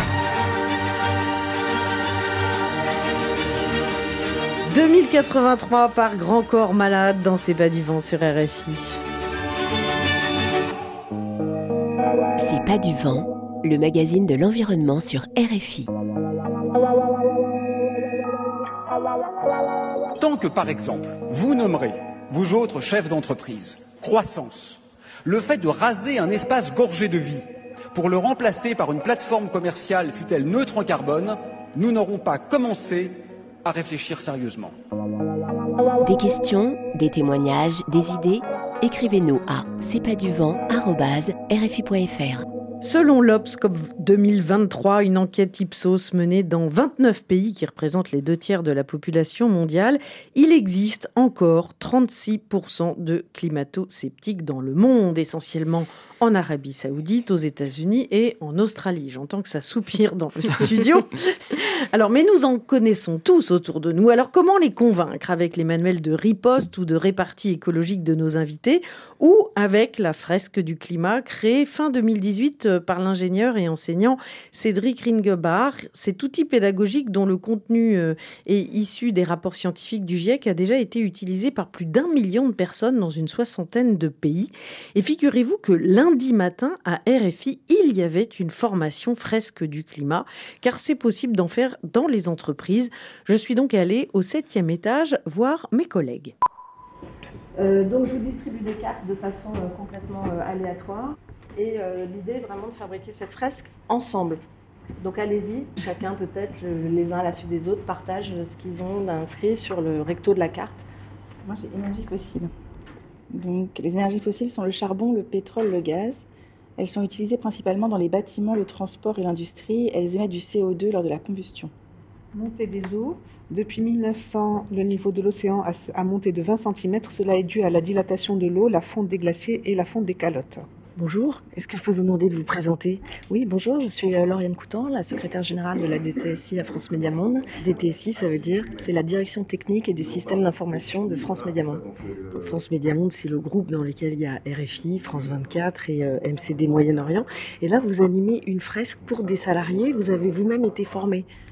deux mille quatre-vingt-trois par Grand Corps Malade dans C'est pas du vent sur R F I. C'est pas du vent, le magazine de l'environnement sur R F I. Tant que, par exemple, vous nommerez, vous autres chefs d'entreprise, croissance, le fait de raser un espace gorgé de vie pour le remplacer par une plateforme commerciale fût-elle neutre en carbone, nous n'aurons pas commencé à réfléchir sérieusement. Des questions, des témoignages, des idées? Écrivez-nous à c'est pas du vent arobase r f i point f r. Selon l'Obscop deux mille vingt-trois, une enquête Ipsos menée dans vingt-neuf pays qui représentent les deux tiers de la population mondiale, il existe encore trente-six pour cent de climato-sceptiques dans le monde, essentiellement en Arabie Saoudite, aux États-Unis et en Australie. J'entends que ça soupire dans le studio. Alors, mais nous en connaissons tous autour de nous. Alors, comment les convaincre? Avec les manuels de riposte ou de répartie écologique de nos invités, ou avec la fresque du climat créée fin deux mille dix-huit par l'ingénieur et enseignant Cédric Ringebach. Cet outil pédagogique dont le contenu est issu des rapports scientifiques du GIEC a déjà été utilisé par plus d'un million de personnes dans une soixantaine de pays. Et figurez-vous que lundi matin, à R F I, il y avait une formation fresque du climat, car c'est possible d'en faire dans les entreprises. Je suis donc allée au septième étage voir mes collègues. Euh, donc je vous distribue des cartes de façon euh, complètement euh, aléatoire. Et euh, l'idée est vraiment de fabriquer cette fresque ensemble. Donc allez-y, chacun peut-être les uns à la suite des autres partagent ce qu'ils ont inscrit sur le recto de la carte. Moi j'ai énergie fossile. Donc les énergies fossiles sont le charbon, le pétrole, le gaz. Elles sont utilisées principalement dans les bâtiments, le transport et l'industrie. Elles émettent du C O deux lors de la combustion. Montée des eaux. Depuis mille neuf cents, le niveau de l'océan a monté de vingt centimètres. Cela est dû à la dilatation de l'eau, la fonte des glaciers et la fonte des calottes. Bonjour, est-ce que je peux vous demander de vous présenter? Oui, bonjour, je suis Lauriane Coutan, la secrétaire générale de la D T S I à France Média Monde. D T S I, ça veut dire c'est la direction technique et des systèmes d'information de France Média Monde. Donc, France Média Monde, c'est le groupe dans lequel il y a R F I, France vingt-quatre et euh, M C D Moyen-Orient. Et là, vous animez une fresque pour des salariés, vous avez vous-même été formé.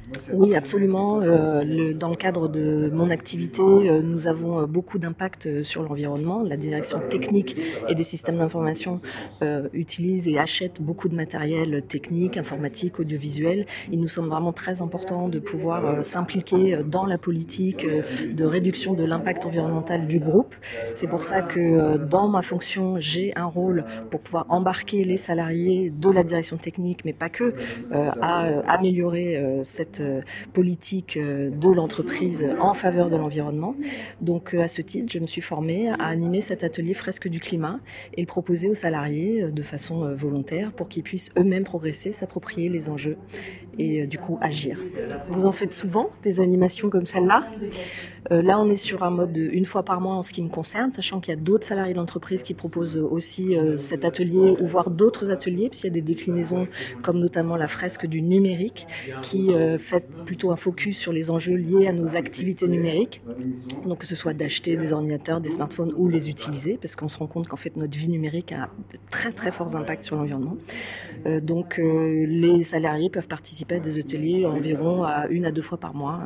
Oui, absolument. Euh, le, dans le cadre de mon activité, euh, nous avons beaucoup d'impact sur l'environnement. La direction technique et des systèmes d'information euh, utilise et achète beaucoup de matériel technique, informatique, audiovisuel. Il nous semble vraiment très important de pouvoir euh, s'impliquer dans la politique euh, de réduction de l'impact environnemental du groupe. C'est pour ça que euh, dans ma fonction, j'ai un rôle pour pouvoir embarquer les salariés de la direction technique, mais pas que, euh, à euh, améliorer euh, cette politique de l'entreprise en faveur de l'environnement. Donc à ce titre, je me suis formée à animer cet atelier fresque du climat et le proposer aux salariés de façon volontaire pour qu'ils puissent eux-mêmes progresser, s'approprier les enjeux et du coup agir. Vous en faites souvent des animations comme celle-là ? Euh, là, on est sur un mode une fois par mois en ce qui me concerne, sachant qu'il y a d'autres salariés d'entreprise qui proposent aussi euh, cet atelier ou voire d'autres ateliers, puisqu'il y a des déclinaisons comme notamment la fresque du numérique qui euh, fait plutôt un focus sur les enjeux liés à nos activités numériques, donc que ce soit d'acheter des ordinateurs, des smartphones ou les utiliser, parce qu'on se rend compte qu'en fait notre vie numérique a de très très forts impacts sur l'environnement. Euh, donc euh, les salariés peuvent participer à des ateliers environ à une à deux fois par mois.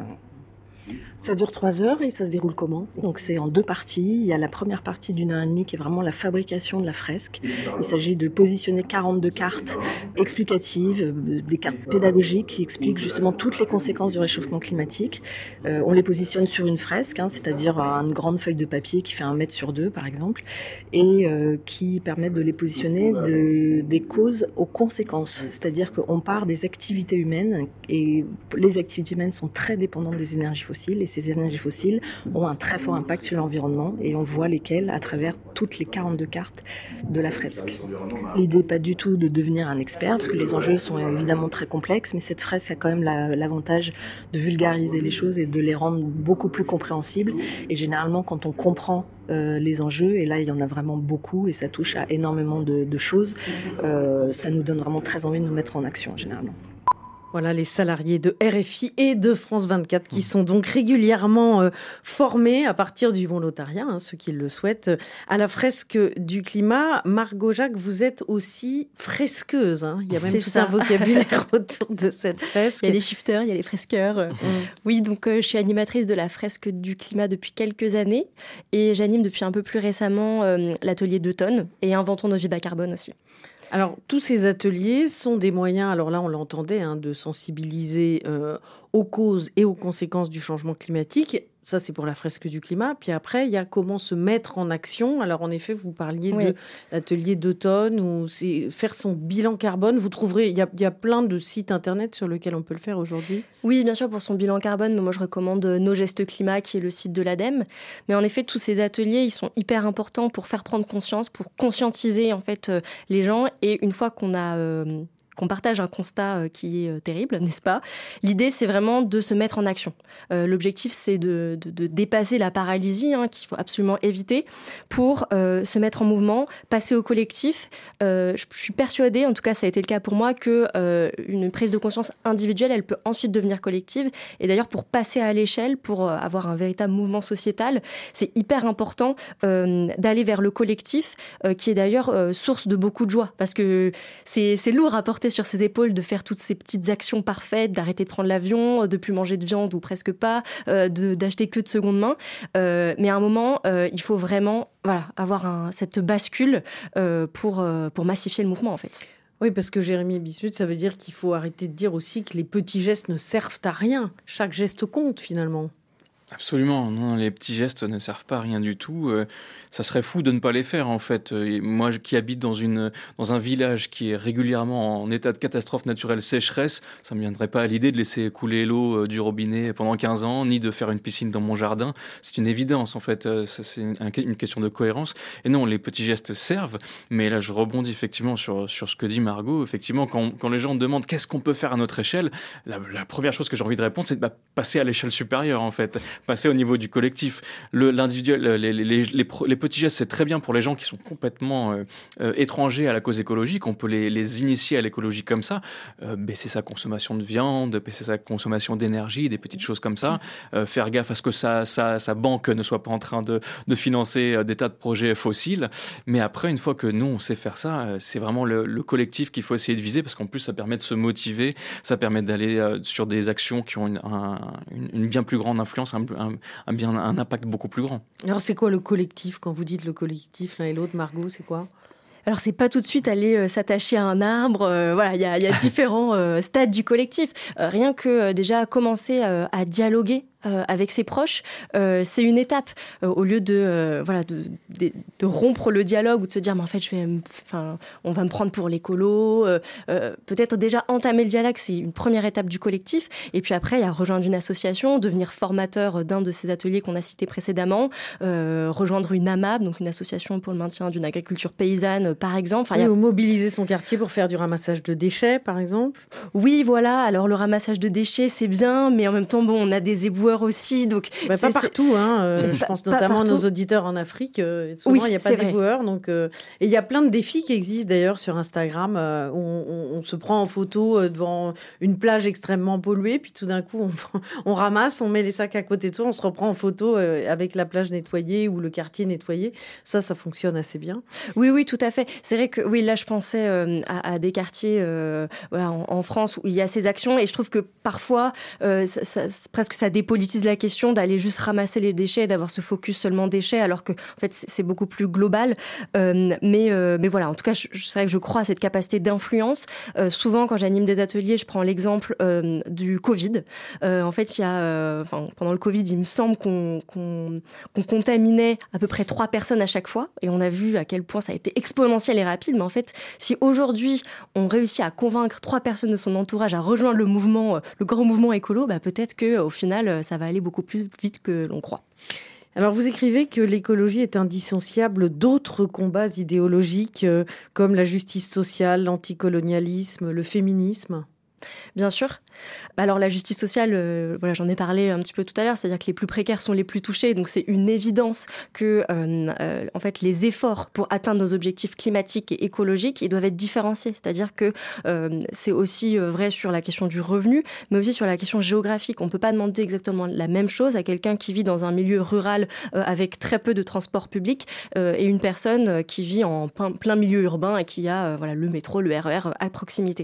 Ça dure trois heures et ça se déroule comment ? Donc c'est en deux parties. Il y a la première partie d'une heure et demie qui est vraiment la fabrication de la fresque. Il s'agit de positionner quarante-deux cartes explicatives, des cartes pédagogiques qui expliquent justement toutes les conséquences du réchauffement climatique. Euh, on les positionne sur une fresque, hein, c'est-à-dire une grande feuille de papier qui fait un mètre sur deux par exemple, et euh, qui permet de les positionner de, des causes aux conséquences. C'est-à-dire qu'on part des activités humaines et les activités humaines sont très dépendantes des énergies fossiles. Et ces énergies fossiles ont un très fort impact sur l'environnement et on voit lesquelles à travers toutes les quarante-deux cartes de la fresque. L'idée n'est pas du tout de devenir un expert parce que les enjeux sont évidemment très complexes, mais cette fresque a quand même la, l'avantage de vulgariser les choses et de les rendre beaucoup plus compréhensibles. Et généralement, quand on comprend euh, les enjeux, et là il y en a vraiment beaucoup et ça touche à énormément de, de choses, euh, ça nous donne vraiment très envie de nous mettre en action généralement. Voilà les salariés de R F I et de France vingt-quatre qui sont donc régulièrement euh, formés à partir du volontariat, hein, ceux qui le souhaitent, à la fresque du climat. Margot Jacques, vous êtes aussi fresqueuse. Hein. Il y a même C'est tout ça. un vocabulaire autour de cette fresque. Il y a les shifters, il y a les fresqueurs. Mmh. Oui, donc euh, je suis animatrice de la fresque du climat depuis quelques années et j'anime depuis un peu plus récemment euh, l'atelier d'automne et Inventons nos vies bas carbone aussi. Alors, tous ces ateliers sont des moyens, alors là on l'entendait, hein, de sensibiliser euh, aux causes et aux conséquences du changement climatique. Ça, c'est pour la fresque du climat. Puis après, il y a comment se mettre en action. Alors, en effet, vous parliez oui. de l'atelier d'automne ou c'est faire son bilan carbone. Vous trouverez, il y a, il y a plein de sites internet sur lesquels on peut le faire aujourd'hui. Oui, bien sûr, pour son bilan carbone, moi, je recommande Nos Gestes Climat, qui est le site de l'ADEME. Mais en effet, tous ces ateliers, ils sont hyper importants pour faire prendre conscience, pour conscientiser, en fait, les gens. Et une fois qu'on a... Euh, qu'on partage un constat qui est terrible, n'est-ce pas ? L'idée, c'est vraiment de se mettre en action. Euh, l'objectif, c'est de, de, de dépasser la paralysie, hein, qu'il faut absolument éviter, pour euh, se mettre en mouvement, passer au collectif. Euh, je, je suis persuadée, en tout cas, ça a été le cas pour moi, que euh, une prise de conscience individuelle, elle peut ensuite devenir collective. Et d'ailleurs, pour passer à l'échelle, pour euh, avoir un véritable mouvement sociétal, c'est hyper important euh, d'aller vers le collectif, euh, qui est d'ailleurs euh, source de beaucoup de joie, parce que c'est, c'est lourd à porter sur ses épaules de faire toutes ces petites actions parfaites, d'arrêter de prendre l'avion, de plus manger de viande ou presque pas, euh, de, d'acheter que de seconde main. Euh, mais à un moment, euh, il faut vraiment voilà, avoir un, cette bascule euh, pour, euh, pour massifier le mouvement en fait. Oui, parce que Jérémy Bismuth, ça veut dire qu'il faut arrêter de dire aussi que les petits gestes ne servent à rien. Chaque geste compte finalement. Absolument, non, les petits gestes ne servent pas à rien du tout. Euh, ça serait fou de ne pas les faire en fait. Et moi qui habite dans, une, dans un village qui est régulièrement en état de catastrophe naturelle sécheresse, ça ne me viendrait pas à l'idée de laisser couler l'eau euh, du robinet pendant quinze ans, ni de faire une piscine dans mon jardin. C'est une évidence en fait, euh, ça, c'est une, une question de cohérence. Et non, les petits gestes servent, mais là je rebondis effectivement sur, sur ce que dit Margot. Effectivement, quand, quand les gens demandent qu'est-ce qu'on peut faire à notre échelle, la, la première chose que j'ai envie de répondre, c'est de bah, passer à l'échelle supérieure en fait. passer au niveau du collectif. Le, l'individuel, les, les, les, les, les petits gestes, c'est très bien pour les gens qui sont complètement euh, euh, étrangers à la cause écologique. On peut les, les initier à l'écologie comme ça, euh, baisser sa consommation de viande, baisser sa consommation d'énergie, des petites choses comme ça, euh, faire gaffe à ce que sa, sa, sa banque ne soit pas en train de, de financer des tas de projets fossiles. Mais après, une fois que nous, on sait faire ça, c'est vraiment le, le collectif qu'il faut essayer de viser, parce qu'en plus, ça permet de se motiver, ça permet d'aller euh, sur des actions qui ont une, un, une, une bien plus grande influence, un, un, un, bien, un impact beaucoup plus grand. Alors, c'est quoi le collectif? Quand vous dites le collectif, l'un et l'autre, Margot, c'est quoi? Alors, c'est pas tout de suite aller euh, s'attacher à un arbre. Euh, voilà, il y a, y a différents euh, stades du collectif. Euh, rien que euh, déjà commencer euh, à dialoguer Euh, avec ses proches, euh, c'est une étape. Euh, au lieu de, euh, voilà, de, de, de rompre le dialogue ou de se dire, mais en fait, je vais, enfin, on va me prendre pour l'écolo. Euh, euh, peut-être déjà entamer le dialogue, c'est une première étape du collectif. Et puis après, il y a rejoindre une association, devenir formateur d'un de ces ateliers qu'on a cités précédemment, euh, rejoindre une AMAP, donc une association pour le maintien d'une agriculture paysanne, par exemple. Enfin, oui, y a... Ou mobiliser son quartier pour faire du ramassage de déchets, par exemple. Oui, voilà. Alors, le ramassage de déchets, c'est bien, mais en même temps, bon, on a des éboueurs aussi, donc bah, pas partout, hein. Euh, je pense notamment à nos auditeurs en Afrique. Euh, souvent, il oui, n'y a pas d'éboueurs, donc euh, et il y a plein de défis qui existent d'ailleurs sur Instagram. Euh, où on, on, on se prend en photo devant une plage extrêmement polluée, puis tout d'un coup, on, on ramasse, on met les sacs à côté de soi, on se reprend en photo euh, avec la plage nettoyée ou le quartier nettoyé. Ça, ça fonctionne assez bien. Oui, oui, tout à fait. C'est vrai que oui, là, je pensais euh, à, à des quartiers, euh, voilà, en, en France où il y a ces actions, et je trouve que parfois, euh, ça, ça, presque ça dépolitise la question d'aller juste ramasser les déchets et d'avoir ce focus seulement déchets, alors que en fait c'est beaucoup plus global. Euh, mais euh, mais voilà, en tout cas, je, c'est vrai que je crois à cette capacité d'influence. Euh, souvent, quand j'anime des ateliers, je prends l'exemple euh, du Covid. Euh, en fait, il y a, euh, enfin, pendant le Covid, il me semble qu'on, qu'on, qu'on contaminait à peu près trois personnes à chaque fois, et on a vu à quel point ça a été exponentiel et rapide. Mais en fait, si aujourd'hui on réussit à convaincre trois personnes de son entourage à rejoindre le mouvement, le grand mouvement écolo, bah peut-être que au final, ça va aller beaucoup plus vite que l'on croit. Alors, vous écrivez que l'écologie est indissociable d'autres combats idéologiques euh, comme la justice sociale, l'anticolonialisme, le féminisme. Bien sûr. Alors la justice sociale, euh, voilà, j'en ai parlé un petit peu tout à l'heure, c'est-à-dire que les plus précaires sont les plus touchés, donc c'est une évidence que euh, euh, en fait, les efforts pour atteindre nos objectifs climatiques et écologiques, ils doivent être différenciés, c'est-à-dire que euh, c'est aussi vrai sur la question du revenu, mais aussi sur la question géographique. On ne peut pas demander exactement la même chose à quelqu'un qui vit dans un milieu rural euh, avec très peu de transport public euh, et une personne qui vit en plein, plein milieu urbain et qui a euh, voilà, le métro, le R E R à proximité.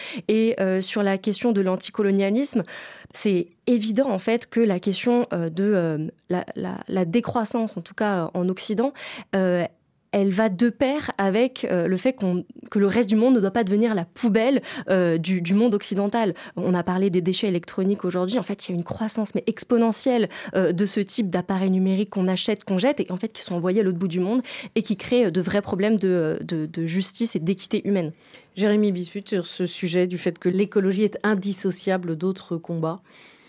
Et euh, sur la question de l'anticolonialisme, c'est évident en fait que la question euh, de euh, la, la, la décroissance, en tout cas en Occident, euh, elle va de pair avec euh, le fait qu'on, que le reste du monde ne doit pas devenir la poubelle euh, du, du monde occidental. On a parlé des déchets électroniques aujourd'hui. En fait, il y a une croissance mais exponentielle euh, de ce type d'appareils numériques qu'on achète, qu'on jette, et en fait qui sont envoyés à l'autre bout du monde et qui créent de vrais problèmes de, de, de justice et d'équité humaine. Jérémy Bismuth, sur ce sujet du fait que l'écologie est indissociable d'autres combats.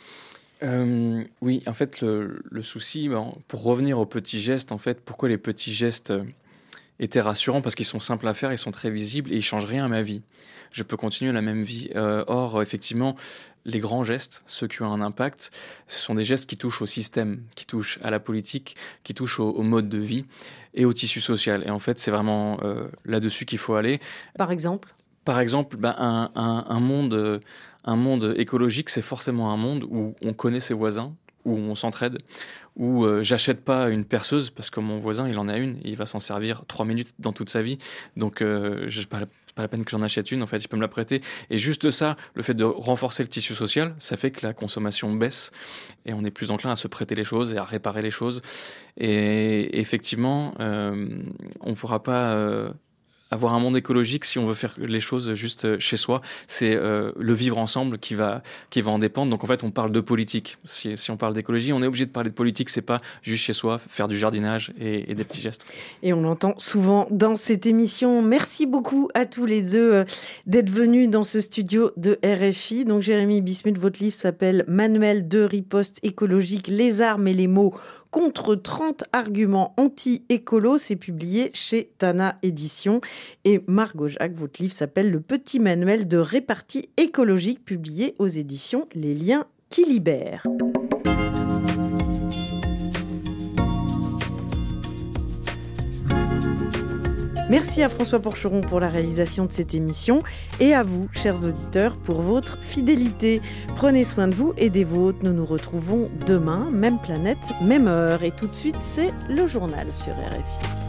Euh, oui, en fait, le, le souci, ben, pour revenir aux petits gestes, en fait, pourquoi les petits gestes étaient rassurants? Parce qu'ils sont simples à faire, ils sont très visibles et ils changent rien à ma vie. Je peux continuer la même vie. Euh, or, effectivement, les grands gestes, ceux qui ont un impact, ce sont des gestes qui touchent au système, qui touchent à la politique, qui touchent au, au mode de vie et au tissu social. Et en fait, c'est vraiment euh, là-dessus qu'il faut aller. Par exemple Par exemple, ben, un, un, un monde... Euh, Un monde écologique, c'est forcément un monde où on connaît ses voisins, où on s'entraide, où euh, j'achète pas une perceuse parce que mon voisin, il en a une, il va s'en servir trois minutes dans toute sa vie. Donc, euh, c'est pas, pas la peine que j'en achète une, en fait, il peut me la prêter. Et juste ça, le fait de renforcer le tissu social, ça fait que la consommation baisse et on est plus enclin à se prêter les choses et à réparer les choses. Et effectivement, euh, on pourra pas... Euh, avoir un monde écologique, si on veut faire les choses juste chez soi, c'est euh, le vivre ensemble qui va, qui va en dépendre. Donc en fait, on parle de politique. Si, si on parle d'écologie, on est obligé de parler de politique. C'est pas juste chez soi, faire du jardinage et, et des petits gestes. Et on l'entend souvent dans cette émission. Merci beaucoup à tous les deux euh, d'être venus dans ce studio de R F I. Donc Jérémy Bismuth, votre livre s'appelle « Manuel de riposte écologique, les armes et les mots contre trente arguments anti-écolo ». C'est publié chez Tana Éditions. Et Margot Jacques, votre livre s'appelle « Le petit manuel de répartie écologique », publié aux éditions Les Liens qui libèrent. Merci à François Porcheron pour la réalisation de cette émission et à vous, chers auditeurs, pour votre fidélité. Prenez soin de vous et des vôtres. Nous nous retrouvons demain, même planète, même heure. Et tout de suite, c'est le journal sur R F I.